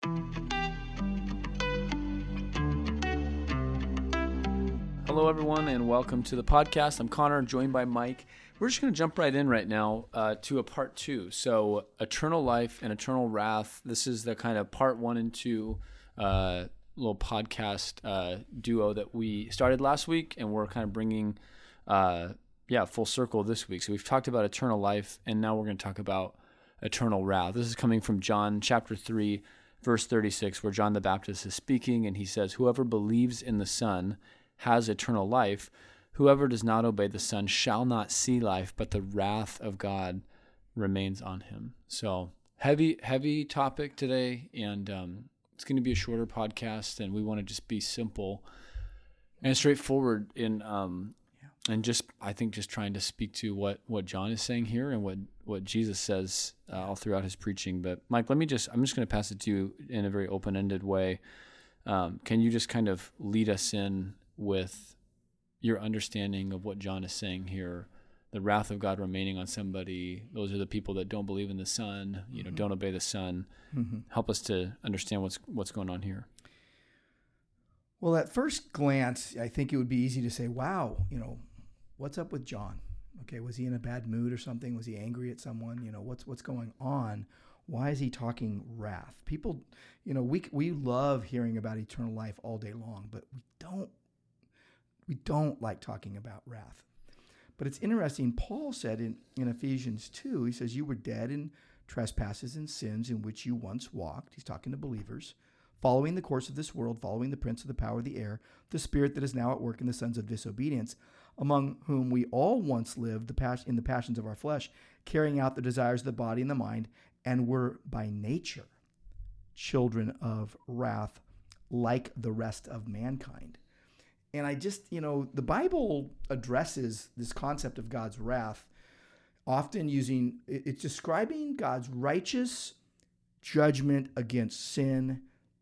Hello, everyone, and welcome to the podcast. I'm Connor, joined by Mike. We're just going to jump right in right now to a part two. So, eternal life and eternal wrath. This is the kind of part 1 and 2 little podcast duo that we started last week, and we're kind of bringing, full circle this week. So we've talked about eternal life, and now we're going to talk about eternal wrath. This is coming from John chapter 3, verse 36, where John the Baptist is speaking, and he says, "Whoever believes in the Son has eternal life. Whoever does not obey the Son shall not see life, but the wrath of God remains on him." So heavy topic today, and it's going to be a shorter podcast, and we want to just be simple and straightforward in and just trying to speak to what John is saying here and what Jesus says all throughout his preaching. But Mike, I'm just going to pass it to you in a very open-ended way. Can you just kind of lead us in with your understanding of what John is saying here? The wrath of God remaining on somebody. Those are the people that don't believe in the Son, don't obey the Son. Mm-hmm. Help us to understand what's going on here. Well, at first glance, I think it would be easy to say, wow, what's up with John? Okay, was he in a bad mood or something? Was he angry at someone? What's going on? Why is he talking wrath? People, we love hearing about eternal life all day long, but we don't like talking about wrath. But it's interesting. Paul said in Ephesians 2, he says, "You were dead in trespasses and sins in which you once walked." He's talking to believers. "Following the course of this world, following the prince of the power of the air, the spirit that is now at work in the sons of disobedience, among whom we all once lived in the passions of our flesh, carrying out the desires of the body and the mind, and were by nature children of wrath like the rest of mankind." And I just, the Bible addresses this concept of God's wrath, often it's describing God's righteous judgment against sin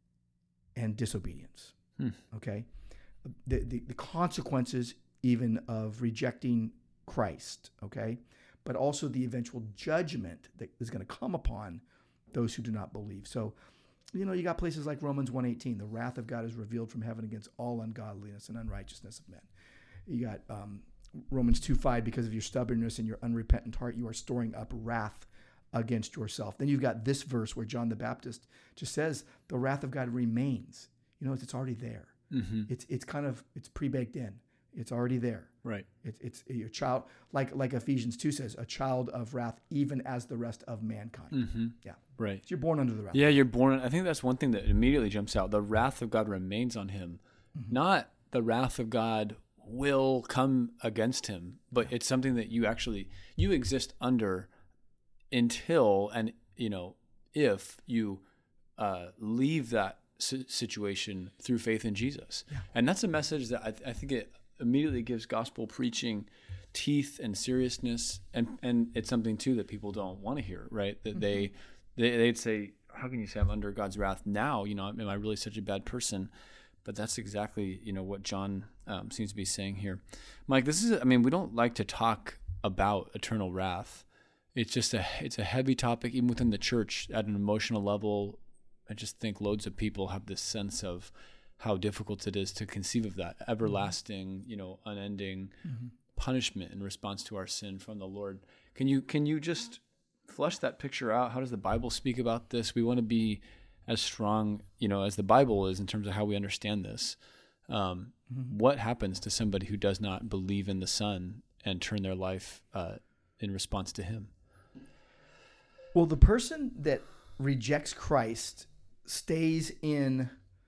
and disobedience. Okay? The consequences even of rejecting Christ, okay? But also the eventual judgment that is going to come upon those who do not believe. So, you got places like Romans 1:18, "The wrath of God is revealed from heaven against all ungodliness and unrighteousness of men." You got Romans 2:5, "Because of your stubbornness and your unrepentant heart, you are storing up wrath against yourself." Then you've got this verse where John the Baptist just says, the wrath of God remains. It's already there. Mm-hmm. It's pre-baked in. It's already there. Right. It's your child, like Ephesians 2 says, a child of wrath, even as the rest of mankind. Mm-hmm. Yeah. Right. So you're born under the wrath. Yeah, you're born. I think that's one thing that immediately jumps out. The wrath of God remains on him. Mm-hmm. Not the wrath of God will come against him, but it's something that you exist under until, and if you leave that situation through faith in Jesus. Yeah. And that's a message that I think it immediately gives gospel preaching teeth and seriousness, and it's something too that people don't want to hear, right? That mm-hmm. they'd say, how can you say I'm under God's wrath now? Am I really such a bad person? But that's exactly what John seems to be saying here. Mike, we don't like to talk about eternal wrath. It's a heavy topic even within the church at an emotional level. I just think loads of people have this sense of how difficult it is to conceive of that everlasting, unending mm-hmm. punishment in response to our sin from the Lord. Can you just flesh that picture out? How does the Bible speak about this? We want to be as strong, as the Bible is in terms of how we understand this. Mm-hmm. What happens to somebody who does not believe in the Son and turn their life in response to Him? Well, the person that rejects Christ stays in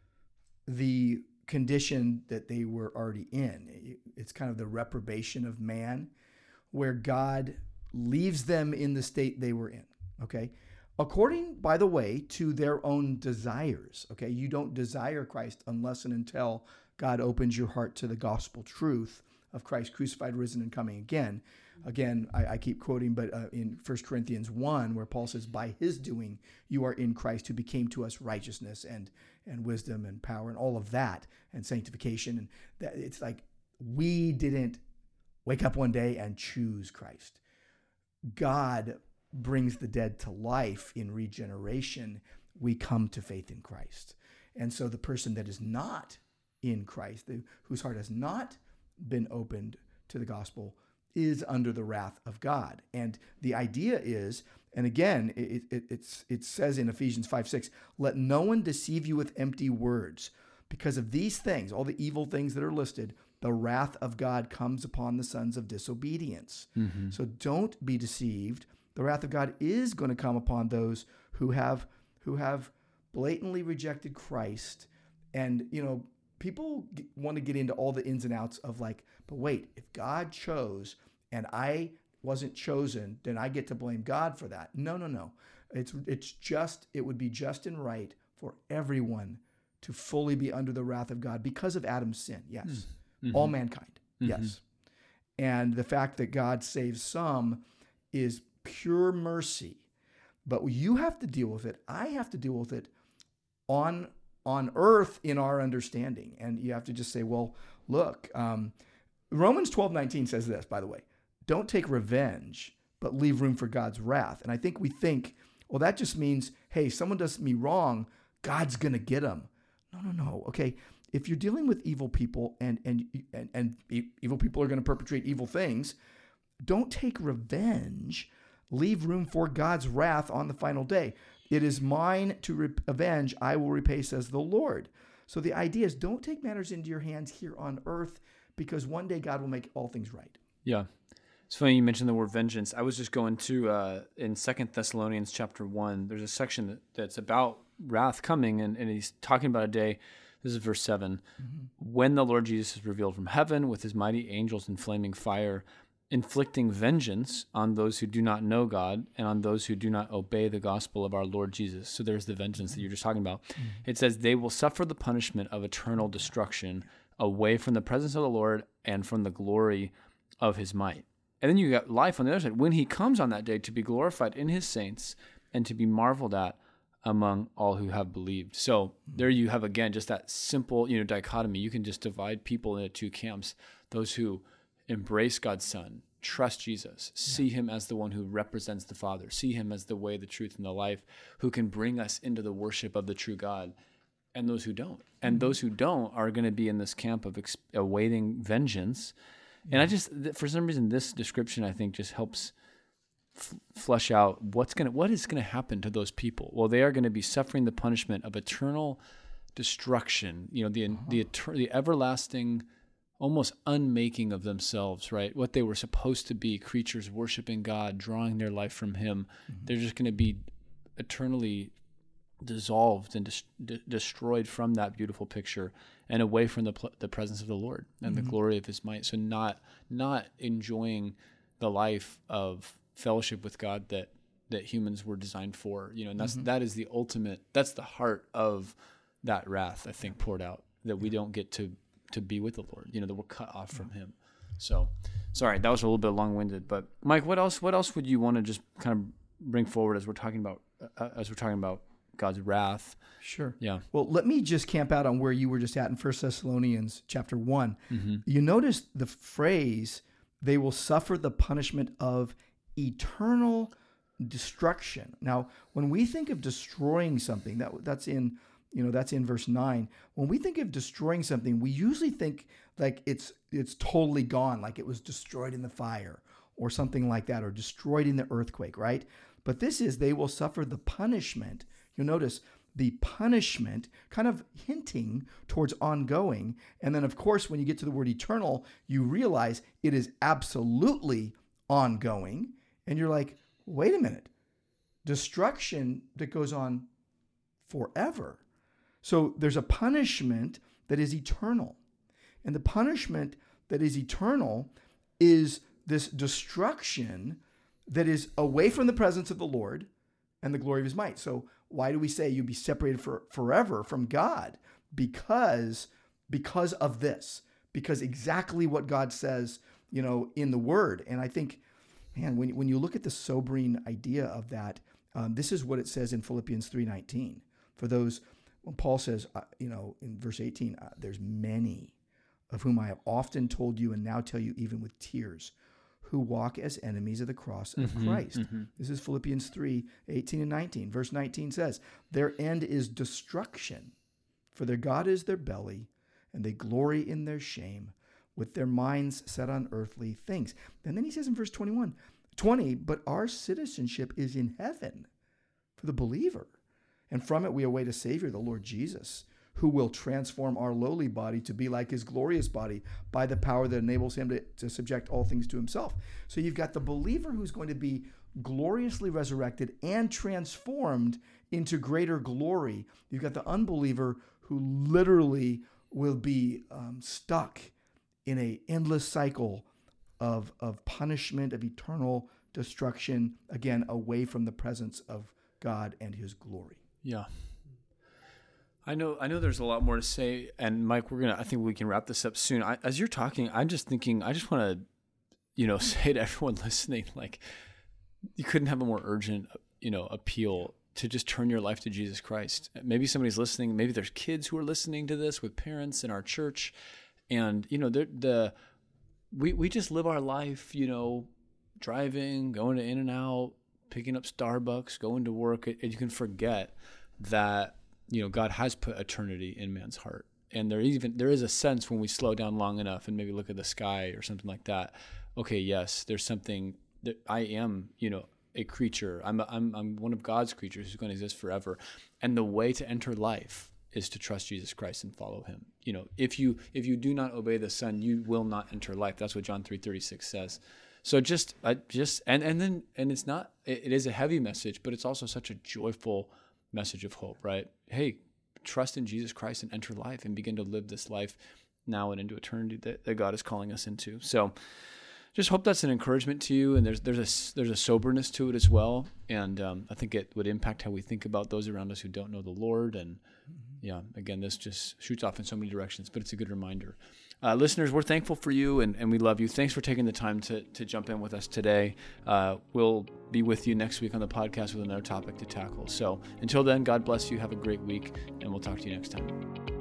the condition that they were already in. It's kind of the reprobation of man, where God leaves them in the state they were in, okay? According, by the way, to their own desires, okay? You don't desire Christ unless and until God opens your heart to the gospel truth of Christ crucified, risen, and coming again. Again, I keep quoting, but in 1 Corinthians 1, where Paul says, "By his doing, you are in Christ, who became to us righteousness and wisdom and power," and all of that, and sanctification. And that it's like we didn't wake up one day and choose Christ. God brings the dead to life in regeneration we come to faith in Christ. And so the person that is not in Christ, whose heart has not been opened to the gospel, is under the wrath of God. And the idea is, and again, it says in Ephesians 5:6, let no one deceive you with empty words. Because of these things, all the evil things that are listed, the wrath of God comes upon the sons of disobedience. Mm-hmm. So don't be deceived. The wrath of God is going to come upon those who have blatantly rejected Christ. And, people want to get into all the ins and outs of like, but wait, if God chose and I wasn't chosen, then I get to blame God for that. No. It would be just and right for everyone to fully be under the wrath of God because of Adam's sin. Yes. Mm-hmm. All mankind. Mm-hmm. Yes. And the fact that God saves some is pure mercy. But you have to deal with it. I have to deal with it on earth in our understanding. And you have to just say, well, look, Romans 12:19 says this, by the way, don't take revenge, but leave room for God's wrath. And I think we think, well, that just means, hey, someone does me wrong, God's going to get them. No. Okay. If you're dealing with evil people and evil people are going to perpetrate evil things, don't take revenge. Leave room for God's wrath on the final day. It is mine to avenge. I will repay, says the Lord. So the idea is don't take matters into your hands here on earth, because one day God will make all things right. Yeah. It's funny you mentioned the word vengeance. I was just going to, in 2 Thessalonians chapter 1, there's a section that's about wrath coming, and he's talking about a day. This is verse 7. Mm-hmm. When the Lord Jesus is revealed from heaven with his mighty angels in flaming fire, inflicting vengeance on those who do not know God and on those who do not obey the gospel of our Lord Jesus. So there's the vengeance that you're just talking about. Mm-hmm. It says they will suffer the punishment of eternal destruction away from the presence of the Lord and from the glory of his might. And then you got life on the other side. When he comes on that day to be glorified in his saints and to be marveled at among all who have believed. So there you have, again, just that simple, dichotomy. You can just divide people into two camps. Those who embrace God's Son, trust Jesus, see him as the one who represents the Father, see him as the way, the truth, and the life, who can bring us into the worship of the true God, and those who don't. And those who don't are going to be in this camp of awaiting vengeance. And I just, for some reason, this description, I think, just helps flesh out what is going to happen to those people. Well, they are going to be suffering the punishment of eternal destruction, the everlasting, almost unmaking of themselves, right? What they were supposed to be, creatures worshiping God, drawing their life from him. Mm-hmm. They're just going to be eternally dissolved and destroyed from that beautiful picture and away from the presence of the Lord and the glory of his might. So not enjoying the life of fellowship with God that humans were designed for, and that is the ultimate, that's the heart of that wrath, I think, poured out, that we don't get to be with the Lord, that we're cut off from him. So sorry, that was a little bit long-winded, but Mike, what else would you want to just kind of bring forward as we're talking about God's wrath? Sure. Yeah. Well, let me just camp out on where you were just at in 1 Thessalonians chapter 1. Mm-hmm. You notice the phrase, they will suffer the punishment of eternal destruction. Now, when we think of destroying something, that's in verse 9. When we think of destroying something, we usually think like it's totally gone, like it was destroyed in the fire or something like that, or destroyed in the earthquake, right? But this is, they will suffer the punishment. You'll notice the punishment kind of hinting towards ongoing. And then, of course, when you get to the word eternal, you realize it is absolutely ongoing. And you're like, wait a minute, destruction that goes on forever. So there's a punishment that is eternal. And the punishment that is eternal is this destruction that is away from the presence of the Lord and the glory of his might. So why do we say you'd be separated forever from God? Because of this. Because exactly what God says, in the Word. And I think, man, when you look at the sobering idea of that, this is what it says in Philippians 3:19. For those, when Paul says, in verse 18, there's many of whom I have often told you and now tell you even with tears, who walk as enemies of the cross of Christ. This is Philippians 3:18 and 19. Verse 19 says, their end is destruction, for their God is their belly, and they glory in their shame, with their minds set on earthly things. And then he says in verse 20, but our citizenship is in heaven for the believer. And from it we await a Savior, the Lord Jesus, who will transform our lowly body to be like his glorious body by the power that enables him to subject all things to himself. So you've got the believer who's going to be gloriously resurrected and transformed into greater glory. You've got the unbeliever who literally will be stuck in an endless cycle of punishment, of eternal destruction, again, away from the presence of God and his glory. Yeah. I know there's a lot more to say, and Mike, I think we can wrap this up soon. As you're talking, I'm just thinking, I just want to, say to everyone listening, like, you couldn't have a more urgent, appeal to just turn your life to Jesus Christ. Maybe somebody's listening. Maybe there's kids who are listening to this with parents in our church, and we just live our life, driving, going to In-N-Out, picking up Starbucks, going to work, and you can forget that God has put eternity in man's heart. And there is a sense when we slow down long enough and maybe look at the sky or something like that. Okay, yes, there's something that I am, a creature. I'm one of God's creatures who's going to exist forever. And the way to enter life is to trust Jesus Christ and follow him. If you do not obey the Son, you will not enter life. That's what John 3:36 says. So it is a heavy message, but it's also such a joyful message of hope, right? Hey, trust in Jesus Christ and enter life and begin to live this life now and into eternity that God is calling us into. So just hope that's an encouragement to you. And there's a soberness to it as well. And I think it would impact how we think about those around us who don't know the Lord. And again, this just shoots off in so many directions, but it's a good reminder. Listeners, we're thankful for you and we love you. Thanks for taking the time to jump in with us today. We'll be with you next week on the podcast with another topic to tackle. So until then, God bless you. Have a great week, and we'll talk to you next time.